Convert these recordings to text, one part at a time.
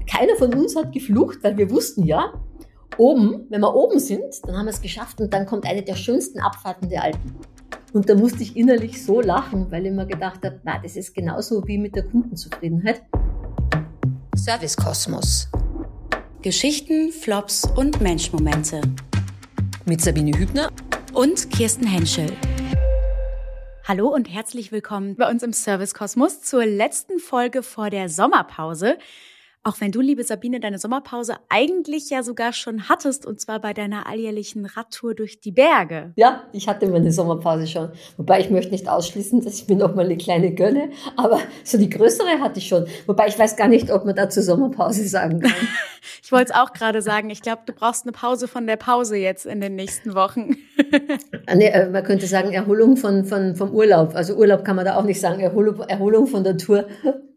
keiner von uns hat geflucht, weil wir wussten ja, oben, wenn wir oben sind, dann haben wir es geschafft und dann kommt eine der schönsten Abfahrten der Alpen. Und da musste ich innerlich so lachen, weil ich mir gedacht habe, na, das ist genauso wie mit der Kundenzufriedenheit. Service Kosmos. Geschichten, Flops und Menschmomente. Mit Sabine Hübner und Kirsten Henschel. Hallo und herzlich willkommen bei uns im Service Kosmos zur letzten Folge vor der Sommerpause. Auch wenn du, liebe Sabine, deine Sommerpause eigentlich ja sogar schon hattest, und zwar bei deiner alljährlichen Radtour durch die Berge. Ja, ich hatte meine Sommerpause schon. Wobei ich möchte nicht ausschließen, dass ich mir noch mal eine kleine gönne. Aber so die größere hatte ich schon. Wobei ich weiß gar nicht, ob man dazu Sommerpause sagen kann. Ich wollte es auch gerade sagen. Ich glaube, du brauchst eine Pause von der Pause jetzt in den nächsten Wochen. Nee, man könnte sagen Erholung vom Urlaub. Also Urlaub kann man da auch nicht sagen. Erholung von der Tour.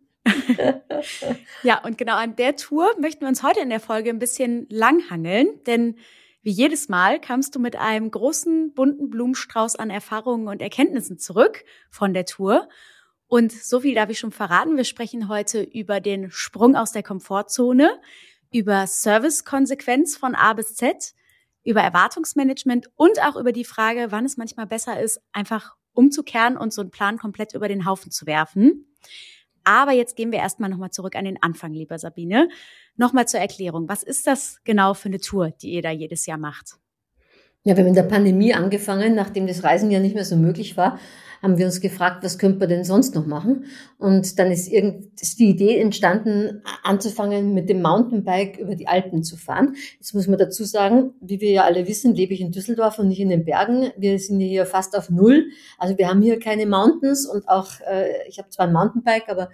Ja, und genau an der Tour möchten wir uns heute in der Folge ein bisschen langhangeln, denn wie jedes Mal kamst du mit einem großen, bunten Blumenstrauß an Erfahrungen und Erkenntnissen zurück von der Tour. Und so viel darf ich schon verraten. Wir sprechen heute über den Sprung aus der Komfortzone, über Servicekonsequenz von A bis Z, über Erwartungsmanagement und auch über die Frage, wann es manchmal besser ist, einfach umzukehren und so einen Plan komplett über den Haufen zu werfen. Aber jetzt gehen wir erstmal nochmal zurück an den Anfang, lieber Sabine. Nochmal zur Erklärung. Was ist das genau für eine Tour, die ihr da jedes Jahr macht? Ja, wir haben in der Pandemie angefangen, nachdem das Reisen ja nicht mehr so möglich war, haben wir uns gefragt, was könnte man denn sonst noch machen? Und dann ist die Idee entstanden, anzufangen mit dem Mountainbike über die Alpen zu fahren. Jetzt muss man dazu sagen, wie wir ja alle wissen, lebe ich in Düsseldorf und nicht in den Bergen. Wir sind hier fast auf Null. Also wir haben hier keine Mountains und auch, ich habe zwar ein Mountainbike, aber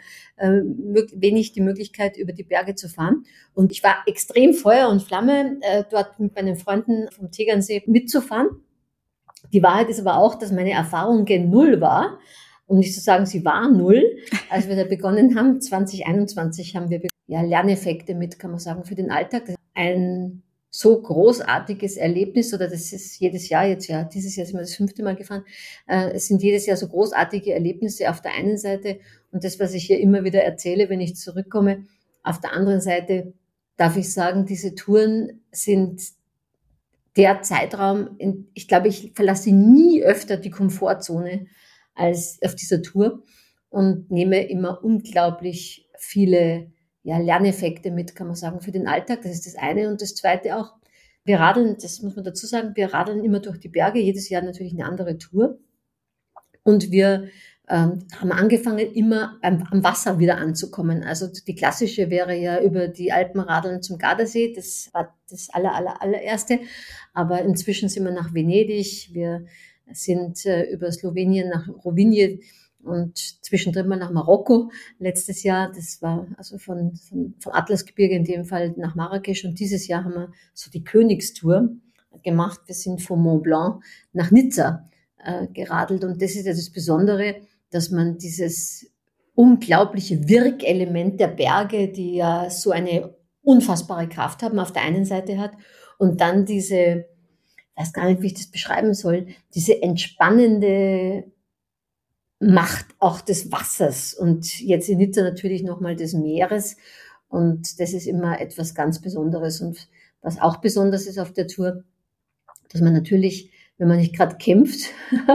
wenig die Möglichkeit, über die Berge zu fahren. Und ich war extrem Feuer und Flamme, dort mit meinen Freunden vom Tegernsee mitzufahren. Die Wahrheit ist aber auch, dass meine Erfahrung gen Null war, um nicht zu sagen, sie war Null. Als wir da begonnen haben, 2021, haben wir Lerneffekte mit, kann man sagen, für den Alltag. Das ist ein so großartiges Erlebnis, oder das ist jedes Jahr jetzt, ja, dieses Jahr sind wir das 5. Mal gefahren, es sind jedes Jahr so großartige Erlebnisse auf der einen Seite und das, was ich hier immer wieder erzähle, wenn ich zurückkomme, auf der anderen Seite darf ich sagen, diese Touren sind der Zeitraum, ich glaube, ich verlasse nie öfter die Komfortzone als auf dieser Tour und nehme immer unglaublich viele Lerneffekte mit, kann man sagen, für den Alltag. Das ist das eine. Und das zweite auch, wir radeln, das muss man dazu sagen, wir radeln immer durch die Berge, jedes Jahr natürlich eine andere Tour. Und wir haben angefangen, immer am Wasser wieder anzukommen. Also die klassische wäre ja über die Alpen radeln zum Gardasee. Das war das allererste. Aber inzwischen sind wir nach Venedig. Wir sind über Slowenien nach Rovinj und zwischendrin mal nach Marokko letztes Jahr. Das war also vom Atlasgebirge in dem Fall nach Marrakesch. Und dieses Jahr haben wir so die Königstour gemacht. Wir sind vom Mont Blanc nach Nizza geradelt. Und das ist ja das Besondere, dass man dieses unglaubliche Wirkelement der Berge, die ja so eine unfassbare Kraft haben, auf der einen Seite hat und dann diese, ich weiß gar nicht, wie ich das beschreiben soll, diese entspannende Macht auch des Wassers und jetzt in Nizza natürlich nochmal des Meeres und das ist immer etwas ganz Besonderes und was auch besonders ist auf der Tour, dass man natürlich, wenn man nicht gerade kämpft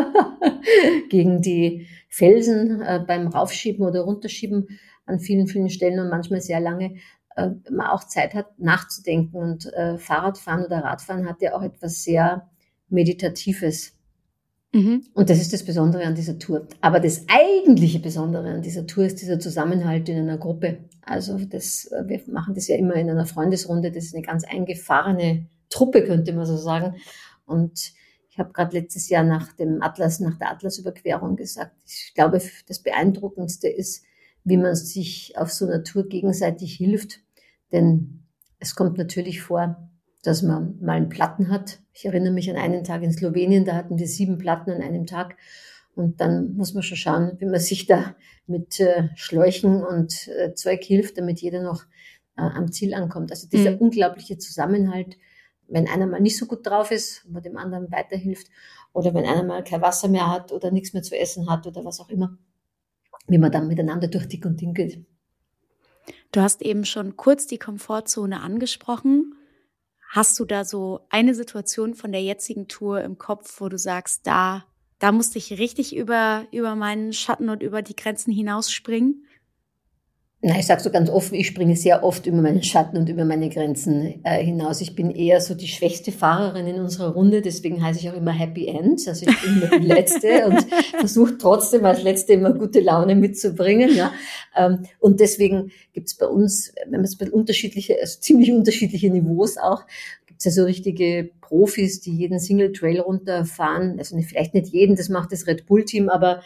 gegen die Felsen beim Raufschieben oder Runterschieben an vielen, vielen Stellen und manchmal sehr lange, man auch Zeit hat, nachzudenken. Und Fahrradfahren oder Radfahren hat ja auch etwas sehr Meditatives. Mhm. Und das ist das Besondere an dieser Tour. Aber das eigentliche Besondere an dieser Tour ist dieser Zusammenhalt in einer Gruppe. Also wir machen das ja immer in einer Freundesrunde. Das ist eine ganz eingefahrene Truppe, könnte man so sagen. Und ich habe gerade letztes Jahr nach der Atlasüberquerung gesagt, ich glaube, das Beeindruckendste ist, wie man sich auf so einer Tour gegenseitig hilft. Denn es kommt natürlich vor, dass man mal einen Platten hat. Ich erinnere mich an einen Tag in Slowenien, da hatten wir 7 Platten an einem Tag. Und dann muss man schon schauen, wie man sich da mit Schläuchen und Zeug hilft, damit jeder noch am Ziel ankommt. Also dieser unglaubliche Zusammenhalt, wenn einer mal nicht so gut drauf ist, man dem anderen weiterhilft oder wenn einer mal kein Wasser mehr hat oder nichts mehr zu essen hat oder was auch immer, wie man dann miteinander durch dick und dünn geht. Du hast eben schon kurz die Komfortzone angesprochen. Hast du da so eine Situation von der jetzigen Tour im Kopf, wo du sagst, da musste ich richtig über meinen Schatten und über die Grenzen hinausspringen? Na, ich sage so ganz offen, ich springe sehr oft über meinen Schatten und über meine Grenzen hinaus. Ich bin eher so die schwächste Fahrerin in unserer Runde, deswegen heiße ich auch immer Happy End. Also ich bin immer die Letzte und versuche trotzdem als Letzte immer gute Laune mitzubringen. Ja. Und deswegen gibt's bei uns, wenn man es bei unterschiedliche, also ziemlich unterschiedliche Niveaus auch, gibt's ja so richtige Profis, die jeden Single Trail runterfahren. Also vielleicht nicht jeden, das macht das Red Bull Team, aber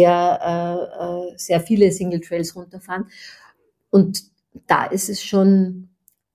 sehr viele Single Trails runterfahren. Und da ist es schon,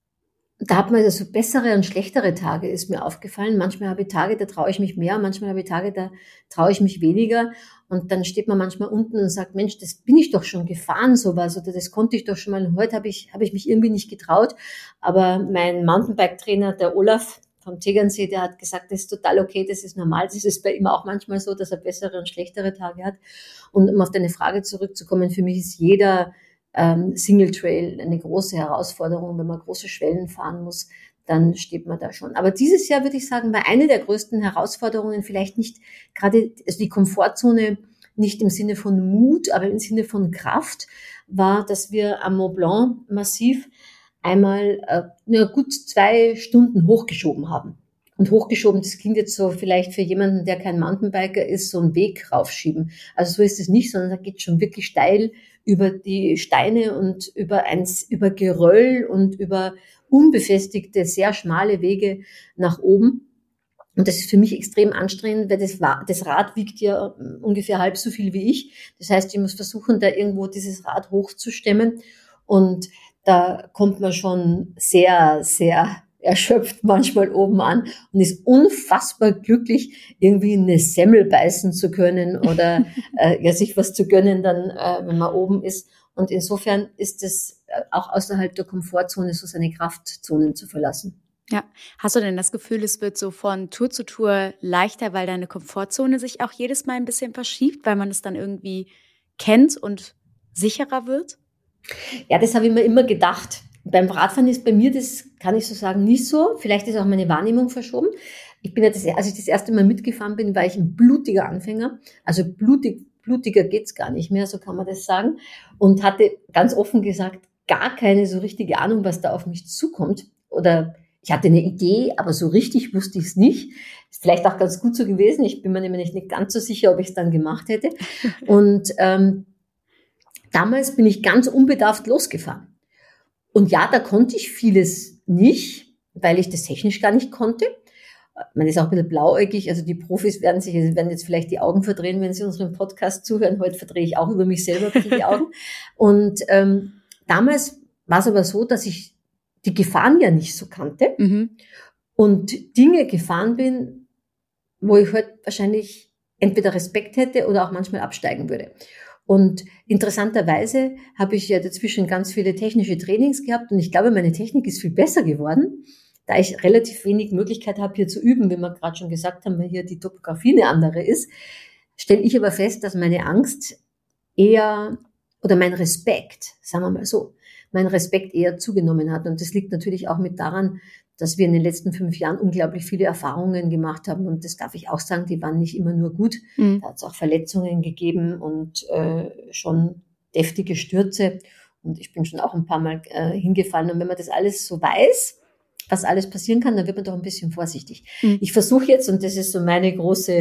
da hat man also bessere und schlechtere Tage, ist mir aufgefallen. Manchmal habe ich Tage, da traue ich mich mehr, manchmal habe ich Tage, da traue ich mich weniger. Und dann steht man manchmal unten und sagt, Mensch, das bin ich doch schon gefahren, sowas, oder das konnte ich doch schon mal. Und heute habe ich mich irgendwie nicht getraut. Aber mein Mountainbike-Trainer, der Olaf vom Tegernsee, der hat gesagt, das ist total okay, das ist normal. Das ist bei ihm auch manchmal so, dass er bessere und schlechtere Tage hat. Und um auf deine Frage zurückzukommen, für mich ist jeder Single Trail eine große Herausforderung. Wenn man große Schwellen fahren muss, dann steht man da schon. Aber dieses Jahr würde ich sagen, war eine der größten Herausforderungen vielleicht nicht gerade, also die Komfortzone nicht im Sinne von Mut, aber im Sinne von Kraft, war, dass wir am Mont Blanc Massiv einmal gut 2 Stunden hochgeschoben haben. Und hochgeschoben, das klingt jetzt so vielleicht für jemanden, der kein Mountainbiker ist, so einen Weg raufschieben. Also so ist es nicht, sondern da geht schon wirklich steil über die Steine und über Geröll und über unbefestigte, sehr schmale Wege nach oben. Und das ist für mich extrem anstrengend, weil das Rad wiegt ja ungefähr halb so viel wie ich. Das heißt, ich muss versuchen, da irgendwo dieses Rad hochzustemmen. Und da kommt man schon sehr, sehr erschöpft manchmal oben an und ist unfassbar glücklich, irgendwie eine Semmel beißen zu können oder sich was zu gönnen, dann wenn man oben ist. Und insofern ist es auch außerhalb der Komfortzone, so seine Kraftzonen zu verlassen. Ja. Hast du denn das Gefühl, es wird so von Tour zu Tour leichter, weil deine Komfortzone sich auch jedes Mal ein bisschen verschiebt, weil man es dann irgendwie kennt und sicherer wird? Ja, das habe ich mir immer gedacht. Beim Radfahren ist bei mir, das kann ich so sagen, nicht so. Vielleicht ist auch meine Wahrnehmung verschoben. Ich bin ja als ich das erste Mal mitgefahren bin, war ich ein blutiger Anfänger. Also blutiger geht's gar nicht mehr, so kann man das sagen. Und hatte ganz offen gesagt gar keine so richtige Ahnung, was da auf mich zukommt. Oder ich hatte eine Idee, aber so richtig wusste ich es nicht. Ist vielleicht auch ganz gut so gewesen. Ich bin mir nämlich nicht ganz so sicher, ob ich es dann gemacht hätte. Und damals bin ich ganz unbedarft losgefahren. Und ja, da konnte ich vieles nicht, weil ich das technisch gar nicht konnte. Man ist auch ein bisschen blauäugig, also die Profis werden jetzt vielleicht die Augen verdrehen, wenn sie unseren Podcast zuhören. Heute verdrehe ich auch über mich selber ein bisschen die Augen. Und damals war es aber so, dass ich die Gefahren ja nicht so kannte und Dinge gefahren bin, wo ich heute wahrscheinlich entweder Respekt hätte oder auch manchmal absteigen würde. Und interessanterweise habe ich ja dazwischen ganz viele technische Trainings gehabt und ich glaube, meine Technik ist viel besser geworden, da ich relativ wenig Möglichkeit habe, hier zu üben, wie wir gerade schon gesagt haben, weil hier die Topografie eine andere ist. Stelle ich aber fest, dass meine Angst eher, oder mein Respekt, sagen wir mal so, mein Respekt eher zugenommen hat. Und das liegt natürlich auch mit daran, dass wir in den letzten 5 Jahren unglaublich viele Erfahrungen gemacht haben. Und das darf ich auch sagen, die waren nicht immer nur gut. Da hat es auch Verletzungen gegeben und schon deftige Stürze. Und ich bin schon auch ein paar Mal hingefallen. Und wenn man das alles so weiß, was alles passieren kann, dann wird man doch ein bisschen vorsichtig. Ich versuche jetzt, und das ist so mein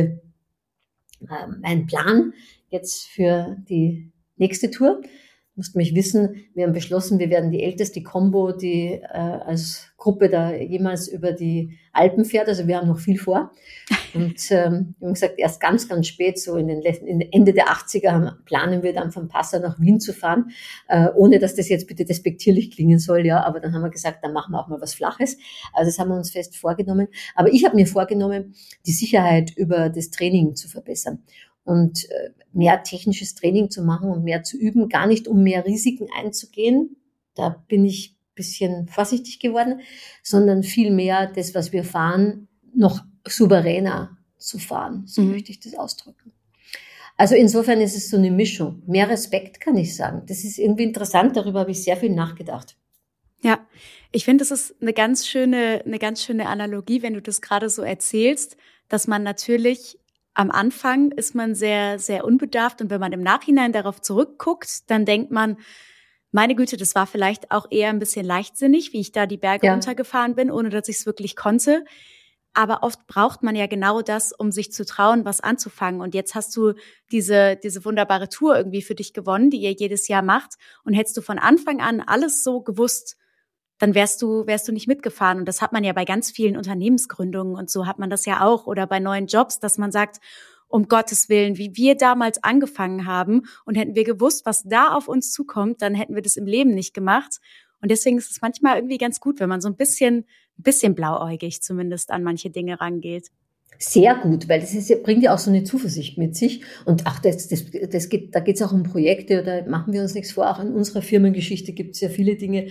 Plan jetzt für die nächste Tour. Musst mich wissen, wir haben beschlossen, wir werden die älteste Combo, die als Gruppe da jemals über die Alpen fährt. Also wir haben noch viel vor. Und wir haben gesagt, erst ganz, ganz spät, so in Ende der 80er, planen wir dann von Passau nach Wien zu fahren, ohne dass das jetzt bitte despektierlich klingen soll, ja. Aber dann haben wir gesagt, dann machen wir auch mal was Flaches. Also das haben wir uns fest vorgenommen. Aber ich habe mir vorgenommen, die Sicherheit über das Training zu verbessern. Und mehr technisches Training zu machen und mehr zu üben, gar nicht um mehr Risiken einzugehen. Da bin ich ein bisschen vorsichtig geworden, sondern vielmehr das, was wir fahren, noch souveräner zu fahren. So möchte ich das ausdrücken. Also insofern ist es so eine Mischung. Mehr Respekt, kann ich sagen. Das ist irgendwie interessant, darüber habe ich sehr viel nachgedacht. Ja, ich finde, das ist eine ganz schöne Analogie, wenn du das gerade so erzählst, dass man natürlich am Anfang ist man sehr, sehr unbedarft und wenn man im Nachhinein darauf zurückguckt, dann denkt man, meine Güte, das war vielleicht auch eher ein bisschen leichtsinnig, wie ich da die Berge runtergefahren bin, ohne dass ich es wirklich konnte. Aber oft braucht man ja genau das, um sich zu trauen, was anzufangen. Und jetzt hast du diese wunderbare Tour irgendwie für dich gewonnen, die ihr jedes Jahr macht. Und hättest du von Anfang an alles so gewusst, dann wärst du nicht mitgefahren. Und das hat man ja bei ganz vielen Unternehmensgründungen und so hat man das ja auch oder bei neuen Jobs, dass man sagt, um Gottes Willen, wie wir damals angefangen haben und hätten wir gewusst, was da auf uns zukommt, dann hätten wir das im Leben nicht gemacht. Und deswegen ist es manchmal irgendwie ganz gut, wenn man so ein bisschen blauäugig zumindest an manche Dinge rangeht. Sehr gut, weil bringt ja auch so eine Zuversicht mit sich. Und ach, da geht es auch um Projekte, da machen wir uns nichts vor. Auch in unserer Firmengeschichte gibt es ja viele Dinge,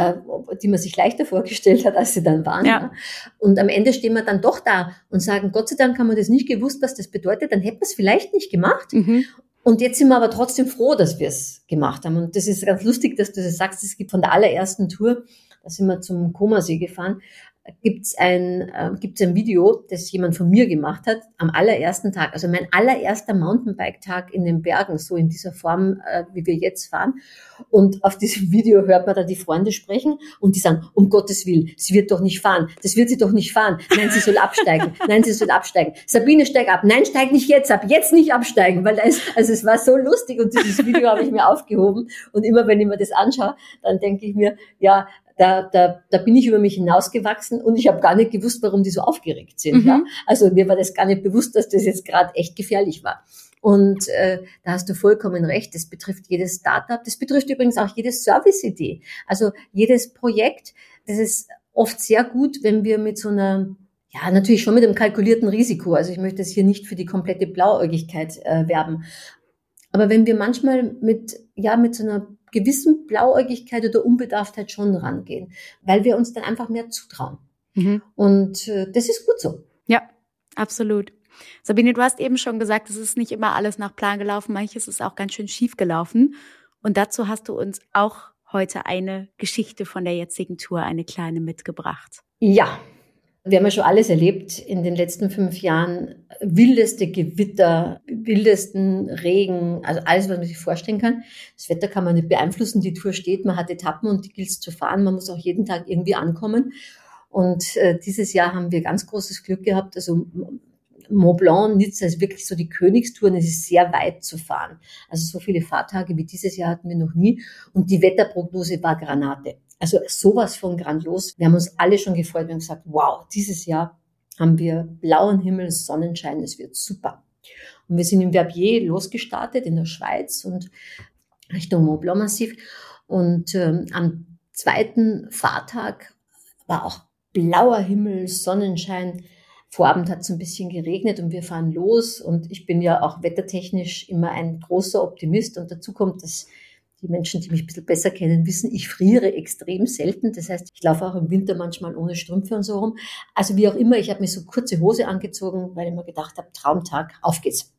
die man sich leichter vorgestellt hat, als sie dann waren. Ja. Und am Ende stehen wir dann doch da und sagen, Gott sei Dank haben wir das nicht gewusst, was das bedeutet, dann hätten wir es vielleicht nicht gemacht. Mhm. Und jetzt sind wir aber trotzdem froh, dass wir es gemacht haben. Und das ist ganz lustig, dass du das sagst. Es gibt von der allerersten Tour, da sind wir zum Comersee gefahren, gibt's ein Video, das jemand von mir gemacht hat, am allerersten Tag. Also mein allererster Mountainbike-Tag in den Bergen, so in dieser Form, wie wir jetzt fahren. Und auf diesem Video hört man dann die Freunde sprechen und die sagen, um Gottes Willen, sie wird doch nicht fahren. Das wird sie doch nicht fahren. Nein, sie soll absteigen. Nein, sie soll absteigen. Sabine, steig ab. Nein, steig nicht jetzt ab. Jetzt nicht absteigen. Weil es war so lustig und dieses Video habe ich mir aufgehoben. Und immer wenn ich mir das anschaue, dann denke ich mir, ja, da bin ich über mich hinausgewachsen und ich habe gar nicht gewusst, warum die so aufgeregt sind. Mhm. Ja? Also mir war das gar nicht bewusst, dass das jetzt gerade echt gefährlich war. Und da hast du vollkommen recht, das betrifft jedes Startup, das betrifft übrigens auch jede Service-Idee. Also jedes Projekt, das ist oft sehr gut, wenn wir mit so einer, ja natürlich schon mit einem kalkulierten Risiko, also ich möchte es hier nicht für die komplette Blauäugigkeit werben, aber wenn wir manchmal mit so einer gewissen Blauäugigkeit oder Unbedarftheit schon rangehen, weil wir uns dann einfach mehr zutrauen. Mhm. Und das ist gut so. Ja, absolut. Sabine, du hast eben schon gesagt, es ist nicht immer alles nach Plan gelaufen, manches ist auch ganz schön schief gelaufen. Und dazu hast du uns auch heute eine Geschichte von der jetzigen Tour, eine kleine, mitgebracht. Ja. Wir haben ja schon alles erlebt in den letzten 5 Jahren. Wildeste Gewitter, wildesten Regen, also alles, was man sich vorstellen kann. Das Wetter kann man nicht beeinflussen, die Tour steht, man hat Etappen und die gilt es zu fahren. Man muss auch jeden Tag irgendwie ankommen. Und dieses Jahr haben wir ganz großes Glück gehabt. Also Mont Blanc, Nizza ist wirklich so die Königstour und es ist sehr weit zu fahren. Also so viele Fahrtage wie dieses Jahr hatten wir noch nie. Und die Wetterprognose war Granate. Also sowas von grandios. Wir haben uns alle schon gefreut. Wir haben gesagt, wow, dieses Jahr haben wir blauen Himmel, Sonnenschein, es wird super. Und wir sind in Verbier losgestartet in der Schweiz und Richtung Mont Blanc Massiv. Und am zweiten Fahrtag war auch blauer Himmel, Sonnenschein. Vorabend hat es ein bisschen geregnet und wir fahren los. Und ich bin ja auch wettertechnisch immer ein großer Optimist. Und dazu kommt, dass die Menschen, die mich ein bisschen besser kennen, wissen, ich friere extrem selten. Das heißt, ich laufe auch im Winter manchmal ohne Strümpfe und so rum. Also wie auch immer, ich habe mir so kurze Hose angezogen, weil ich mir gedacht habe, Traumtag, auf geht's.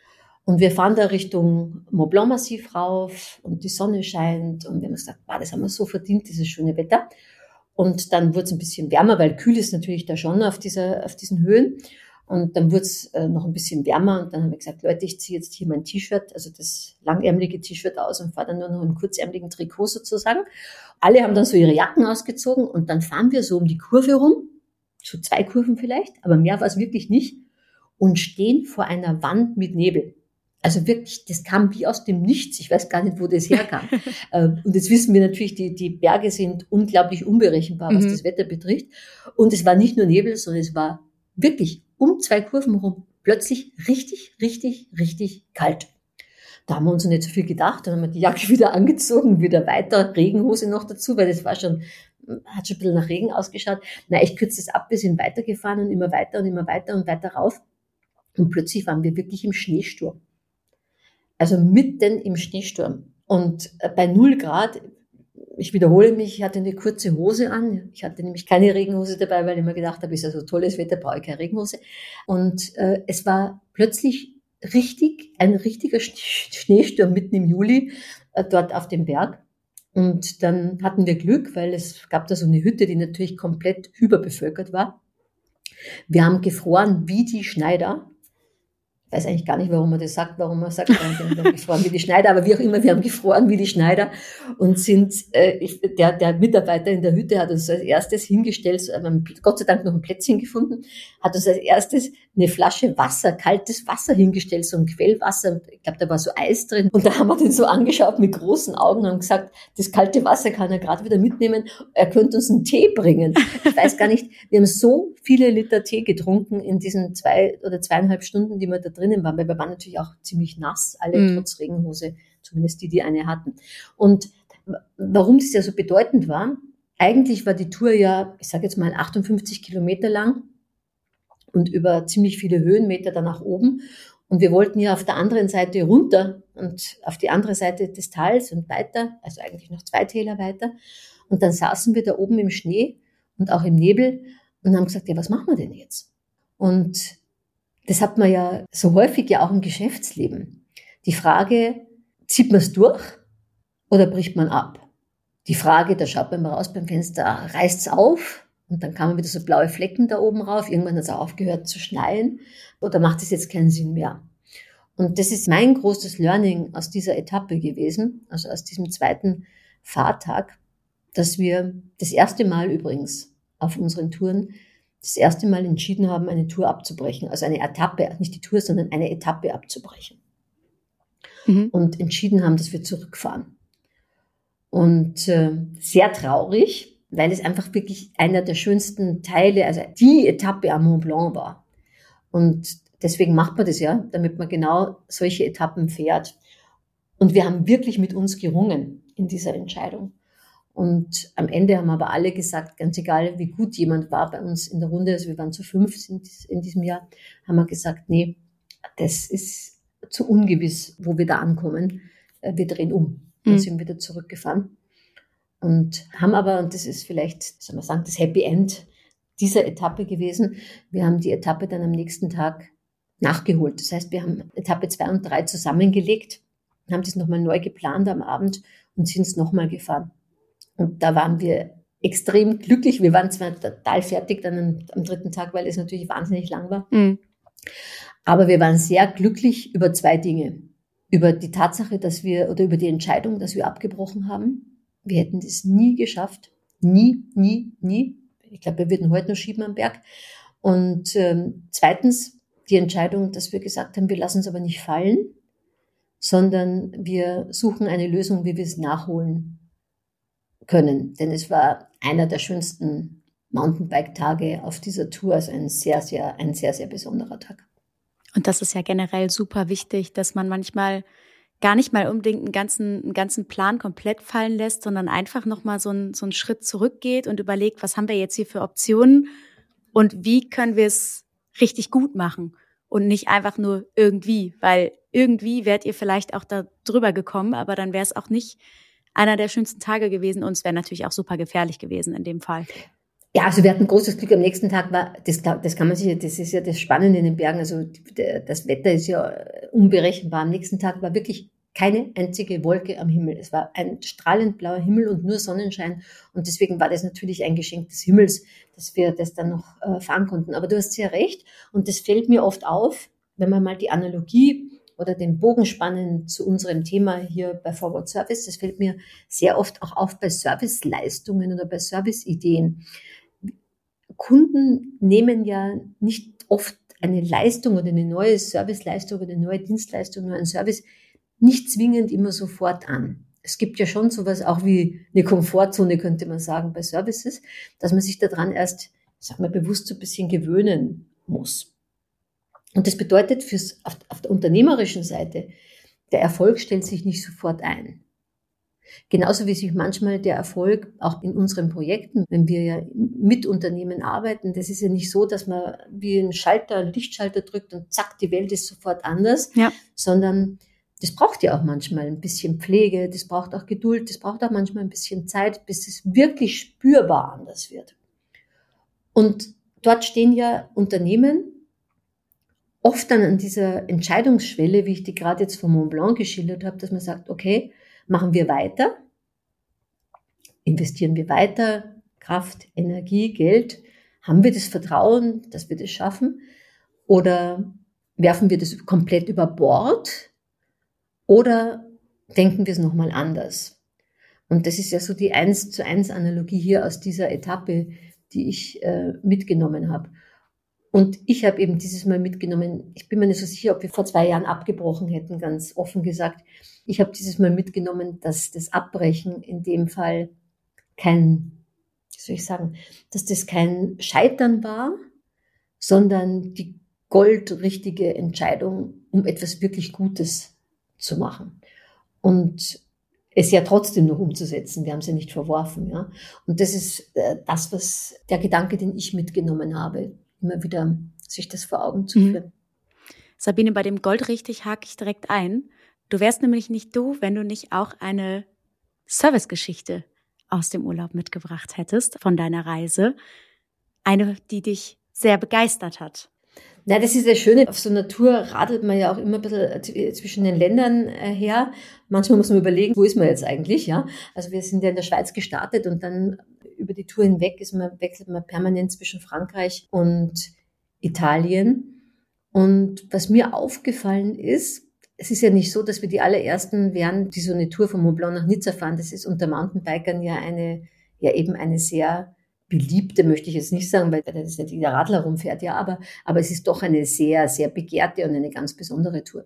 Und wir fahren da Richtung Mont Blanc Massiv rauf und die Sonne scheint. Und wir haben gesagt, wow, das haben wir so verdient, dieses schöne Wetter. Und dann wurde es ein bisschen wärmer, weil kühl ist natürlich da schon auf diesen Höhen. Und dann wurde es noch ein bisschen wärmer und dann haben wir gesagt, Leute, ich ziehe jetzt hier mein T-Shirt, also das langärmelige T-Shirt aus und fahre dann nur noch im kurzärmeligen Trikot sozusagen. Alle haben dann so ihre Jacken ausgezogen und dann fahren wir so um die Kurve rum, so 2 Kurven vielleicht, aber mehr war es wirklich nicht, und stehen vor einer Wand mit Nebel. Also wirklich, das kam wie aus dem Nichts. Ich weiß gar nicht, wo das herkam. Und jetzt wissen wir natürlich, die Berge sind unglaublich unberechenbar, was das Wetter betrifft. Und es war nicht nur Nebel, sondern es war wirklich um 2 Kurven rum plötzlich richtig, richtig, richtig kalt. Da haben wir uns nicht so viel gedacht. Dann haben wir die Jacke wieder angezogen, wieder weiter, Regenhose noch dazu, weil das hat schon ein bisschen nach Regen ausgeschaut. Na, ich kürze das ab, wir sind weitergefahren und immer weiter und immer weiter und weiter rauf. Und plötzlich waren wir wirklich im Schneesturm. Also mitten im Schneesturm. Und bei 0 Grad, ich wiederhole mich, ich hatte eine kurze Hose an. Ich hatte nämlich keine Regenhose dabei, weil ich mir gedacht habe, ist ja so tolles Wetter, brauche ich keine Regenhose. Und es war plötzlich ein richtiger Schneesturm mitten im Juli dort auf dem Berg. Und dann hatten wir Glück, weil es gab da so eine Hütte, die natürlich komplett überbevölkert war. Wir haben gefroren wie die Schneider. Ich weiß eigentlich gar nicht, warum man sagt, wir haben gefroren wie die Schneider, aber wie auch immer, wir haben gefroren wie die Schneider und der Mitarbeiter in der Hütte hat uns als erstes hingestellt, wir haben Gott sei Dank noch ein Plätzchen gefunden, hat uns als erstes eine Flasche Wasser, kaltes Wasser hingestellt, so ein Quellwasser, ich glaube, da war so Eis drin und da haben wir den so angeschaut mit großen Augen und haben gesagt, das kalte Wasser kann er gerade wieder mitnehmen, er könnte uns einen Tee bringen. Ich weiß gar nicht, wir haben so viele Liter Tee getrunken in diesen 2 oder 2,5 Stunden, die wir da drinnen waren, weil wir waren natürlich auch ziemlich nass, alle trotz Regenhose, zumindest die eine hatten. Und warum das ja so bedeutend war, eigentlich war die Tour ja, ich sage jetzt mal 58 Kilometer lang und über ziemlich viele Höhenmeter da nach oben. Und wir wollten ja auf der anderen Seite runter und auf die andere Seite des Tals und weiter, also eigentlich noch 2 Täler weiter. Und dann saßen wir da oben im Schnee und auch im Nebel und haben gesagt, ja, was machen wir denn jetzt? Und das hat man ja so häufig ja auch im Geschäftsleben. Die Frage, zieht man es durch oder bricht man ab? Die Frage, da schaut man mal raus beim Fenster, reißt es auf und dann kamen wieder so blaue Flecken da oben rauf. Irgendwann hat es auch aufgehört zu schneien oder macht es jetzt keinen Sinn mehr? Und das ist mein großes Learning aus dieser Etappe gewesen, also aus diesem 2. Fahrtag, dass wir das erste Mal übrigens auf unseren Touren das erste Mal entschieden haben, eine Tour abzubrechen, also eine Etappe, nicht die Tour, sondern eine Etappe abzubrechen. Und entschieden haben, dass wir zurückfahren. Und sehr traurig, weil es einfach wirklich einer der schönsten Teile, also die Etappe am Mont Blanc war. Und deswegen macht man das ja, damit man genau solche Etappen fährt. Und wir haben wirklich mit uns gerungen in dieser Entscheidung. Und am Ende haben aber alle gesagt, ganz egal, wie gut jemand war bei uns in der Runde, also wir waren zu 5 in diesem Jahr, haben wir gesagt, nee, das ist zu ungewiss, wo wir da ankommen. Wir drehen um und sind wieder zurückgefahren. Und haben aber, und das ist vielleicht, soll man sagen, das Happy End dieser Etappe gewesen, wir haben die Etappe dann am nächsten Tag nachgeholt. Das heißt, wir haben Etappe 2 und 3 zusammengelegt, haben das nochmal neu geplant am Abend und sind es nochmal gefahren. Und da waren wir extrem glücklich. Wir waren zwar total fertig dann am 3. Tag, weil es natürlich wahnsinnig lang war. Aber wir waren sehr glücklich über 2 Dinge. Über die Tatsache, über die Entscheidung, dass wir abgebrochen haben. Wir hätten das nie geschafft. Nie. Ich glaube, wir würden heute noch schieben am Berg. Und zweitens die Entscheidung, dass wir gesagt haben, wir lassen es aber nicht fallen, sondern wir suchen eine Lösung, wie wir es nachholen können. Denn es war einer der schönsten Mountainbike-Tage auf dieser Tour, also ein sehr, sehr besonderer Tag. Und das ist ja generell super wichtig, dass man manchmal gar nicht mal unbedingt einen ganzen Plan komplett fallen lässt, sondern einfach nochmal so einen Schritt zurückgeht und überlegt, was haben wir jetzt hier für Optionen und wie können wir es richtig gut machen und nicht einfach nur irgendwie, weil irgendwie wärt ihr vielleicht auch da drüber gekommen, aber dann wäre es auch nicht einer der schönsten Tage gewesen und es wäre natürlich auch super gefährlich gewesen in dem Fall. Ja, also wir hatten großes Glück. Am nächsten Tag das ist ja das Spannende in den Bergen. Also das Wetter ist ja unberechenbar. Am nächsten Tag war wirklich keine einzige Wolke am Himmel. Es war ein strahlend blauer Himmel und nur Sonnenschein. Und deswegen war das natürlich ein Geschenk des Himmels, dass wir das dann noch fahren konnten. Aber du hast sehr recht. Und das fällt mir oft auf, wenn man mal die Analogie oder den Bogen spannen zu unserem Thema hier bei Forward Service. Das fällt mir sehr oft auch auf bei Serviceleistungen oder bei Serviceideen. Kunden nehmen ja nicht oft eine Leistung oder eine neue Serviceleistung oder eine neue Dienstleistung oder einen Service nicht zwingend immer sofort an. Es gibt ja schon sowas auch wie eine Komfortzone, könnte man sagen, bei Services, dass man sich daran erst, bewusst so ein bisschen gewöhnen muss. Und das bedeutet auf der unternehmerischen Seite, der Erfolg stellt sich nicht sofort ein. Genauso wie sich manchmal der Erfolg auch in unseren Projekten, wenn wir ja mit Unternehmen arbeiten, das ist ja nicht so, dass man wie einen Lichtschalter drückt und zack, die Welt ist sofort anders, sondern das braucht ja auch manchmal ein bisschen Pflege, das braucht auch Geduld, das braucht auch manchmal ein bisschen Zeit, bis es wirklich spürbar anders wird. Und dort stehen ja Unternehmen oft dann an dieser Entscheidungsschwelle, wie ich die gerade jetzt von Mont Blanc geschildert habe, dass man sagt, okay, machen wir weiter, investieren wir weiter, Kraft, Energie, Geld, haben wir das Vertrauen, dass wir das schaffen, oder werfen wir das komplett über Bord, oder denken wir es nochmal anders? Und das ist ja so die 1:1 Analogie hier aus dieser Etappe, die ich mitgenommen habe. Und ich habe eben dieses Mal mitgenommen, ich bin mir nicht so sicher, ob wir vor 2 Jahren abgebrochen hätten, ganz offen gesagt. Ich habe dieses Mal mitgenommen, dass das Abbrechen in dem Fall dass das kein Scheitern war, sondern die goldrichtige Entscheidung, um etwas wirklich Gutes zu machen. Und es ja trotzdem noch umzusetzen. Wir haben es ja nicht verworfen. Ja? Und das ist der Gedanke, den ich mitgenommen habe, immer wieder sich das vor Augen zu führen. Sabine, bei dem Goldrichtig hake ich direkt ein. Du wärst nämlich nicht du, wenn du nicht auch eine Servicegeschichte aus dem Urlaub mitgebracht hättest von deiner Reise. Eine, die dich sehr begeistert hat. Na, das ist das Schöne. Auf so einer Tour radelt man ja auch immer ein bisschen zwischen den Ländern her. Manchmal muss man überlegen, wo ist man jetzt eigentlich, ja? Also wir sind ja in der Schweiz gestartet und dann über die Tour hinweg wechselt man permanent zwischen Frankreich und Italien. Und was mir aufgefallen ist, es ist ja nicht so, dass wir die allerersten wären, die so eine Tour von Mont Blanc nach Nizza fahren. Das ist unter Mountainbikern ja eben eine sehr beliebte, möchte ich jetzt nicht sagen, weil das ist nicht jeder Radler rumfährt, ja, aber es ist doch eine sehr, sehr begehrte und eine ganz besondere Tour.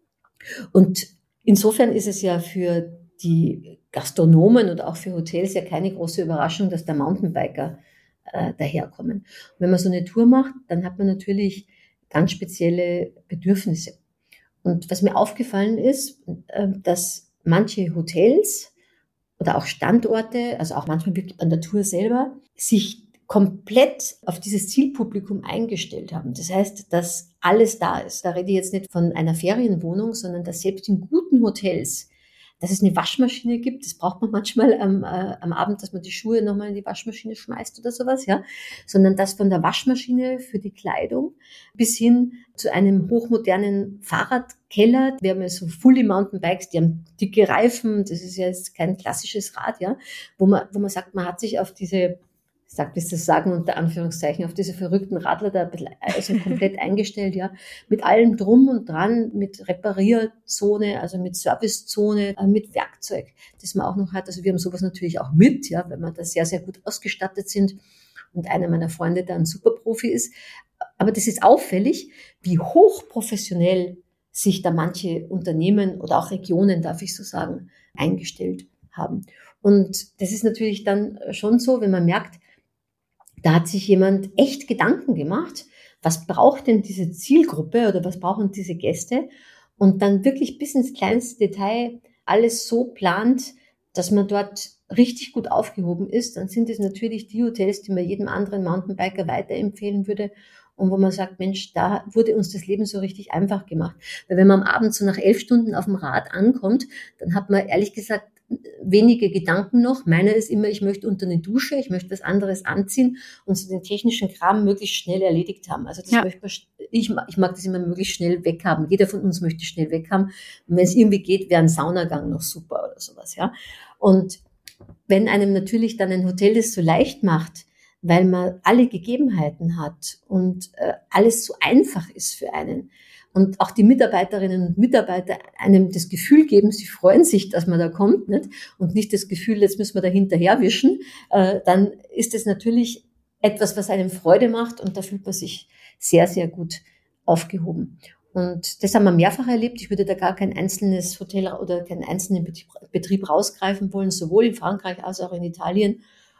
Und insofern ist es ja für die Gastronomen und auch für Hotels ja keine große Überraschung, dass da Mountainbiker daherkommen. Und wenn man so eine Tour macht, dann hat man natürlich ganz spezielle Bedürfnisse. Und was mir aufgefallen ist, dass manche Hotels oder auch Standorte, also auch manchmal wirklich an der Tour selber, sich komplett auf dieses Zielpublikum eingestellt haben. Das heißt, dass alles da ist. Da rede ich jetzt nicht von einer Ferienwohnung, sondern dass selbst in guten Hotels, dass es eine Waschmaschine gibt, das braucht man manchmal am Abend, dass man die Schuhe nochmal in die Waschmaschine schmeißt oder sowas, ja, sondern dass von der Waschmaschine für die Kleidung bis hin zu einem hochmodernen Fahrradkeller. Wir haben ja so Fully Mountainbikes, die haben dicke Reifen, das ist ja jetzt kein klassisches Rad, ja, wo man sagt, man hat sich auf diese, unter Anführungszeichen, auf diese verrückten Radler da also komplett eingestellt, ja, mit allem drum und dran, mit Reparierzone, also mit Servicezone, mit Werkzeug, das man auch noch hat. Also wir haben sowas natürlich auch mit, ja, weil wir da sehr, sehr gut ausgestattet sind und einer meiner Freunde da ein Superprofi ist. Aber das ist auffällig, wie hochprofessionell sich da manche Unternehmen oder auch Regionen, darf ich so sagen, eingestellt haben. Und das ist natürlich dann schon so, wenn man merkt, da hat sich jemand echt Gedanken gemacht, was braucht denn diese Zielgruppe oder was brauchen diese Gäste, und dann wirklich bis ins kleinste Detail alles so plant, dass man dort richtig gut aufgehoben ist. Dann sind es natürlich die Hotels, die man jedem anderen Mountainbiker weiterempfehlen würde und wo man sagt, Mensch, da wurde uns das Leben so richtig einfach gemacht. Weil wenn man am Abend so nach 11 Stunden auf dem Rad ankommt, dann hat man ehrlich gesagt wenige Gedanken noch. Meiner ist immer, ich möchte unter eine Dusche, ich möchte was anderes anziehen und so den technischen Kram möglichst schnell erledigt haben. Also das möchte man, ich mag das immer möglichst schnell weghaben. Jeder von uns möchte schnell weghaben. Und wenn es irgendwie geht, wäre ein Saunagang noch super oder sowas, ja. Und wenn einem natürlich dann ein Hotel das so leicht macht, weil man alle Gegebenheiten hat und alles so einfach ist für einen, und auch die Mitarbeiterinnen und Mitarbeiter einem das Gefühl geben, sie freuen sich, dass man da kommt, nicht? Und nicht das Gefühl, jetzt müssen wir da hinterherwischen, dann ist es natürlich etwas, was einem Freude macht, und da fühlt man sich sehr, sehr gut aufgehoben. Und das haben wir mehrfach erlebt. Ich würde da gar kein einzelnes Hotel oder keinen einzelnen Betrieb rausgreifen wollen, sowohl in Frankreich als auch in Italien.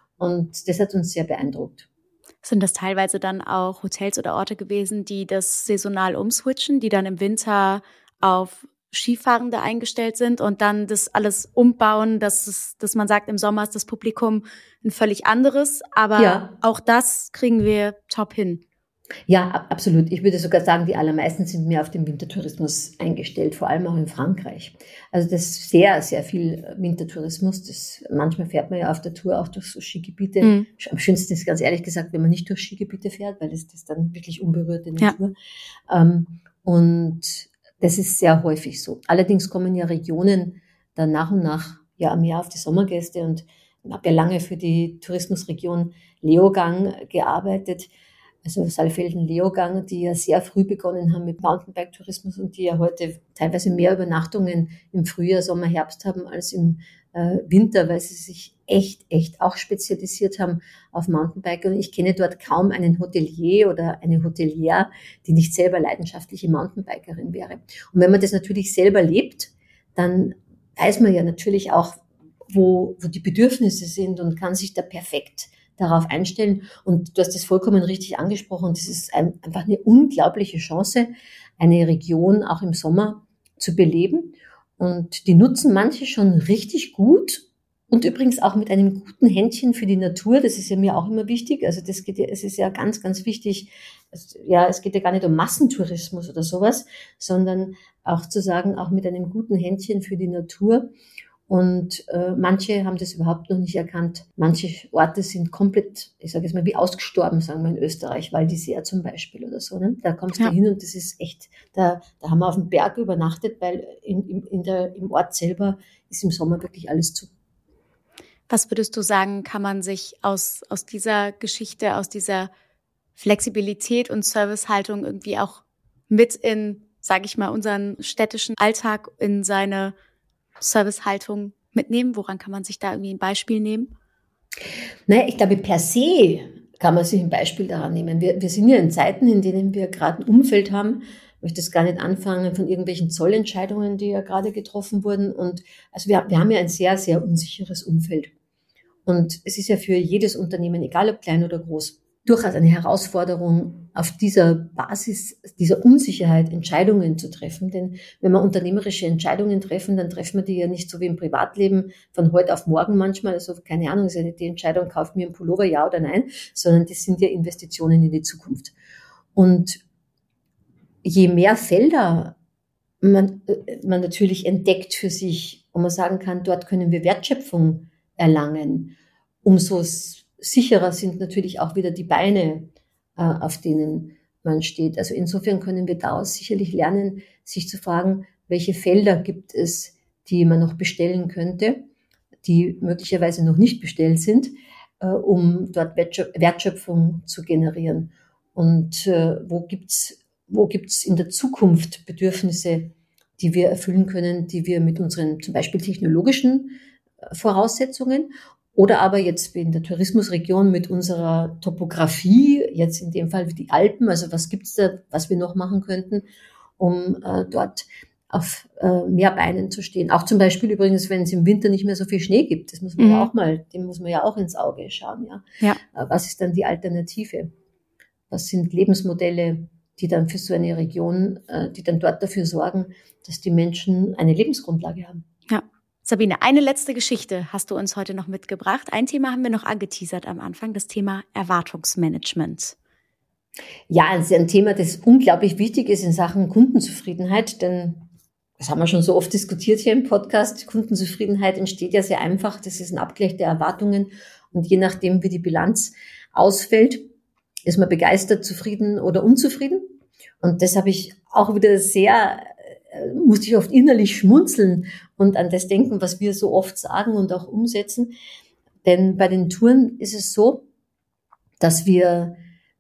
Und das hat uns sehr beeindruckt. Sind das teilweise dann auch Hotels oder Orte gewesen, die das saisonal umswitchen, die dann im Winter auf Skifahrende eingestellt sind und dann das alles umbauen, dass man sagt, im Sommer ist das Publikum ein völlig anderes, aber auch das kriegen wir top hin? Ja, absolut. Ich würde sogar sagen, die allermeisten sind mehr auf den Wintertourismus eingestellt, vor allem auch in Frankreich. Also das ist sehr, sehr viel Wintertourismus. Manchmal fährt man ja auf der Tour auch durch so Skigebiete. Am schönsten ist ganz ehrlich gesagt, wenn man nicht durch Skigebiete fährt, weil das dann wirklich unberührte Natur. Ja. Und das ist sehr häufig so. Allerdings kommen ja Regionen dann nach und nach mehr auf die Sommergäste, und ich habe ja lange für die Tourismusregion Leogang gearbeitet. Also Saalfelden-Leogang, die ja sehr früh begonnen haben mit Mountainbike-Tourismus und die ja heute teilweise mehr Übernachtungen im Frühjahr, Sommer, Herbst haben als im Winter, weil sie sich echt auch spezialisiert haben auf Mountainbike. Und ich kenne dort kaum einen Hotelier oder eine Hotelier, die nicht selber leidenschaftliche Mountainbikerin wäre. Und wenn man das natürlich selber lebt, dann weiß man ja natürlich auch, wo die Bedürfnisse sind und kann sich da perfekt darauf einstellen. Und du hast das vollkommen richtig angesprochen. Das ist einfach eine unglaubliche Chance, eine Region auch im Sommer zu beleben. Und die nutzen manche schon richtig gut und übrigens auch mit einem guten Händchen für die Natur. Das ist ja mir auch immer wichtig. Also es ist ja ganz, ganz wichtig. Ja, es geht ja gar nicht um Massentourismus oder sowas, sondern auch zu sagen, auch mit einem guten Händchen für die Natur. Und manche haben das überhaupt noch nicht erkannt. Manche Orte sind komplett, ich sage jetzt mal, wie ausgestorben, sagen wir in Österreich, Val d'Isère zum Beispiel oder so. Ne? Da kommst du hin und das ist echt, da haben wir auf dem Berg übernachtet, weil im Ort selber ist im Sommer wirklich alles zu. Was würdest du sagen, kann man sich aus dieser Geschichte, aus dieser Flexibilität und Servicehaltung irgendwie auch mit in, sage ich mal, unseren städtischen Alltag, in seine Servicehaltung mitnehmen? Woran kann man sich da irgendwie ein Beispiel nehmen? Naja, ich glaube, per se kann man sich ein Beispiel daran nehmen. Wir sind ja in Zeiten, in denen wir gerade ein Umfeld haben. Ich möchte das gar nicht anfangen von irgendwelchen Zollentscheidungen, die ja gerade getroffen wurden. Und also wir haben ja ein sehr, sehr unsicheres Umfeld. Und es ist ja für jedes Unternehmen, egal ob klein oder groß, durchaus eine Herausforderung, auf dieser Basis, dieser Unsicherheit Entscheidungen zu treffen. Denn wenn wir unternehmerische Entscheidungen treffen, dann treffen wir die ja nicht so wie im Privatleben von heute auf morgen manchmal. Also keine Ahnung, ist ja nicht die Entscheidung, kauft mir einen Pullover, ja oder nein, sondern das sind ja Investitionen in die Zukunft. Und je mehr Felder man natürlich entdeckt für sich, wo man sagen kann, dort können wir Wertschöpfung erlangen, umso sicherer sind natürlich auch wieder die Beine, auf denen man steht. Also insofern können wir daraus sicherlich lernen, sich zu fragen, welche Felder gibt es, die man noch bestellen könnte, die möglicherweise noch nicht bestellt sind, um dort Wertschöpfung zu generieren. Und wo gibt's in der Zukunft Bedürfnisse, die wir erfüllen können, die wir mit unseren zum Beispiel technologischen Voraussetzungen oder aber jetzt in der Tourismusregion mit unserer Topografie, jetzt in dem Fall die Alpen, also was gibt's da, was wir noch machen könnten, um dort auf mehr Beinen zu stehen. Auch zum Beispiel übrigens, wenn es im Winter nicht mehr so viel Schnee gibt, das muss man ja auch mal, dem muss man ja auch ins Auge schauen. Ja. Was ist dann die Alternative? Was sind Lebensmodelle, die dann für so eine Region, die dann dort dafür sorgen, dass die Menschen eine Lebensgrundlage haben? Ja. Sabine, eine letzte Geschichte hast du uns heute noch mitgebracht. Ein Thema haben wir noch angeteasert am Anfang, das Thema Erwartungsmanagement. Ja, es ist ein Thema, das unglaublich wichtig ist in Sachen Kundenzufriedenheit, denn das haben wir schon so oft diskutiert hier im Podcast. Kundenzufriedenheit entsteht ja sehr einfach. Das ist ein Abgleich der Erwartungen und je nachdem, wie die Bilanz ausfällt, ist man begeistert, zufrieden oder unzufrieden. Und das habe ich auch wieder musste ich oft innerlich schmunzeln und an das denken, was wir so oft sagen und auch umsetzen. Denn bei den Touren ist es so, dass wir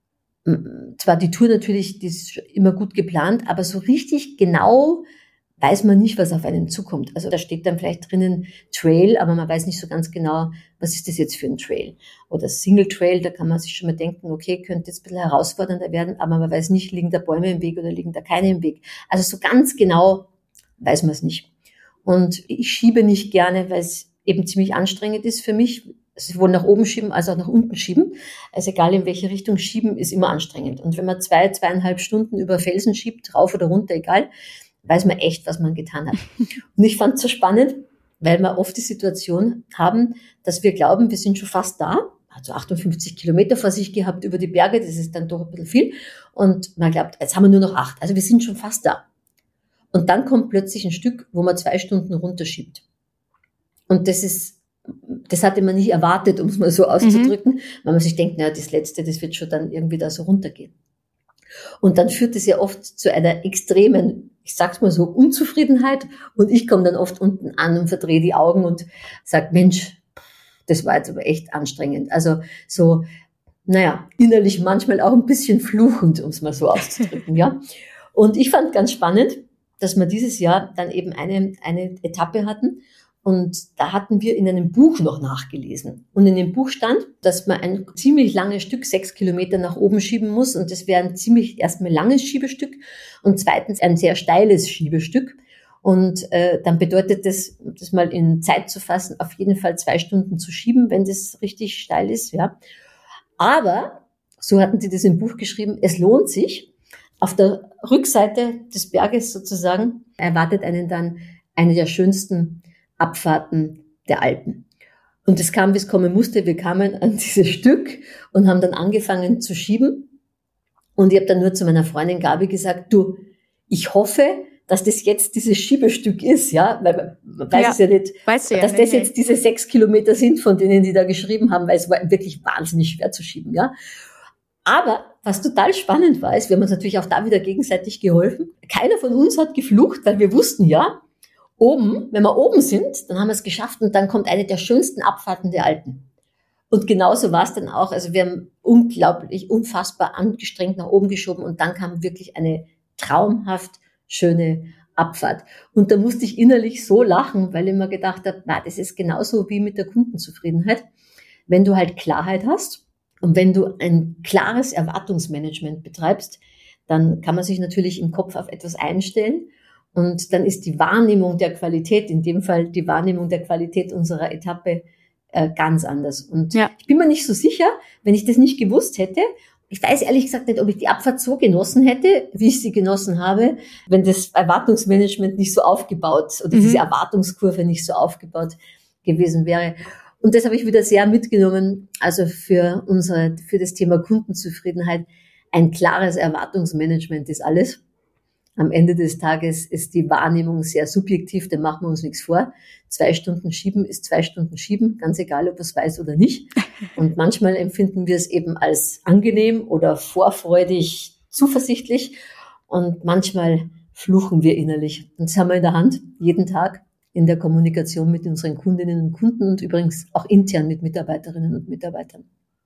zwar die Tour natürlich, die ist immer gut geplant, aber so richtig genau weiß man nicht, was auf einen zukommt. Also da steht dann vielleicht drinnen Trail, aber man weiß nicht so ganz genau, was ist das jetzt für ein Trail. Oder Single Trail, da kann man sich schon mal denken, okay, könnte jetzt ein bisschen herausfordernder werden, aber man weiß nicht, liegen da Bäume im Weg oder liegen da keine im Weg. Also so ganz genau weiß man es nicht. Und ich schiebe nicht gerne, weil es eben ziemlich anstrengend ist für mich, sowohl nach oben schieben als auch nach unten schieben. Also egal in welche Richtung schieben, ist immer anstrengend. Und wenn man 2,5 Stunden über Felsen schiebt, rauf oder runter, egal, weiß man echt, was man getan hat. Und ich fand es so spannend, weil wir oft die Situation haben, dass wir glauben, wir sind schon fast da, hat so 58 Kilometer vor sich gehabt über die Berge, das ist dann doch ein bisschen viel. Und man glaubt, jetzt haben wir nur noch 8, also wir sind schon fast da. Und dann kommt plötzlich ein Stück, wo man 2 Stunden runterschiebt. Und das hatte man nicht erwartet, um es mal so auszudrücken, weil man sich denkt, naja, das Letzte, das wird schon dann irgendwie da so runtergehen. Und dann führt es ja oft zu einer extremen, ich sag's mal so, Unzufriedenheit. Und ich komme dann oft unten an und verdrehe die Augen und sage, Mensch, das war jetzt aber echt anstrengend. Also so, innerlich manchmal auch ein bisschen fluchend, um es mal so auszudrücken, ja. Und ich fand ganz spannend, dass wir dieses Jahr dann eben eine Etappe hatten. Und da hatten wir in einem Buch noch nachgelesen. Und in dem Buch stand, dass man ein ziemlich langes Stück 6 Kilometer nach oben schieben muss. Und das wäre ein ziemlich erstmal langes Schiebestück und zweitens ein sehr steiles Schiebestück. Und dann bedeutet das mal in Zeit zu fassen, auf jeden Fall 2 Stunden zu schieben, wenn das richtig steil ist, ja. Aber, so hatten sie das im Buch geschrieben, es lohnt sich. Auf der Rückseite des Berges sozusagen erwartet einen dann eine der schönsten Abfahrten der Alpen. Und es kam, wie es kommen musste. Wir kamen an dieses Stück und haben dann angefangen zu schieben. Und ich habe dann nur zu meiner Freundin Gabi gesagt, du, ich hoffe, dass das jetzt dieses Schiebestück ist, ja, weil man weiß es ja nicht, dass das jetzt diese 6 Kilometer sind, von denen die da geschrieben haben, weil es war wirklich wahnsinnig schwer zu schieben, ja. Aber was total spannend war, ist, wir haben uns natürlich auch da wieder gegenseitig geholfen. Keiner von uns hat geflucht, weil wir wussten, ja, oben, wenn wir oben sind, dann haben wir es geschafft und dann kommt eine der schönsten Abfahrten der Alpen. Und genauso war es dann auch. Also wir haben unfassbar angestrengt nach oben geschoben und dann kam wirklich eine traumhaft schöne Abfahrt. Und da musste ich innerlich so lachen, weil ich mir gedacht habe, das ist genauso wie mit der Kundenzufriedenheit. Wenn du halt Klarheit hast und wenn du ein klares Erwartungsmanagement betreibst, dann kann man sich natürlich im Kopf auf etwas einstellen. Und dann ist die Wahrnehmung der Qualität, in dem Fall die Wahrnehmung der Qualität unserer Etappe, ganz anders. Und ich bin mir nicht so sicher, wenn ich das nicht gewusst hätte. Ich weiß ehrlich gesagt nicht, ob ich die Abfahrt so genossen hätte, wie ich sie genossen habe, wenn das Erwartungsmanagement nicht so aufgebaut oder diese Erwartungskurve nicht so aufgebaut gewesen wäre. Und das habe ich wieder sehr mitgenommen. Also für das Thema Kundenzufriedenheit, ein klares Erwartungsmanagement ist alles. Am Ende des Tages ist die Wahrnehmung sehr subjektiv, da machen wir uns nichts vor. 2 Stunden schieben ist 2 Stunden schieben, ganz egal, ob es weiß oder nicht. Und manchmal empfinden wir es eben als angenehm oder vorfreudig, zuversichtlich. Und manchmal fluchen wir innerlich. Und das haben wir in der Hand, jeden Tag in der Kommunikation mit unseren Kundinnen und Kunden und übrigens auch intern mit Mitarbeiterinnen und Mitarbeitern.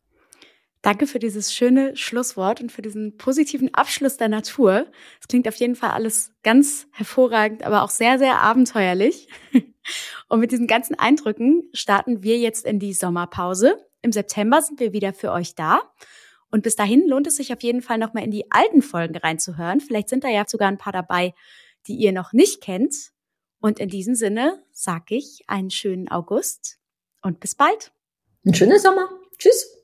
Danke für dieses schöne Schlusswort und für diesen positiven Abschluss der Natur. Es klingt auf jeden Fall alles ganz hervorragend, aber auch sehr, sehr abenteuerlich. Und mit diesen ganzen Eindrücken starten wir jetzt in die Sommerpause. Im September sind wir wieder für euch da. Und bis dahin lohnt es sich auf jeden Fall nochmal in die alten Folgen reinzuhören. Vielleicht sind da ja sogar ein paar dabei, die ihr noch nicht kennt. Und in diesem Sinne sage ich einen schönen August und bis bald. Ein schöner Sommer. Tschüss.